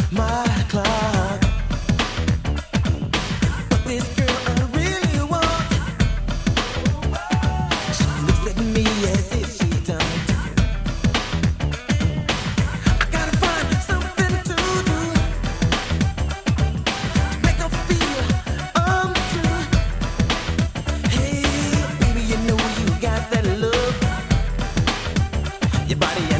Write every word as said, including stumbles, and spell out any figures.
my clock. But this girl I really want, she looks at me as if she don't. I gotta find something to do to make her feel I'm true. Hey, baby, you know you got that look. Your body and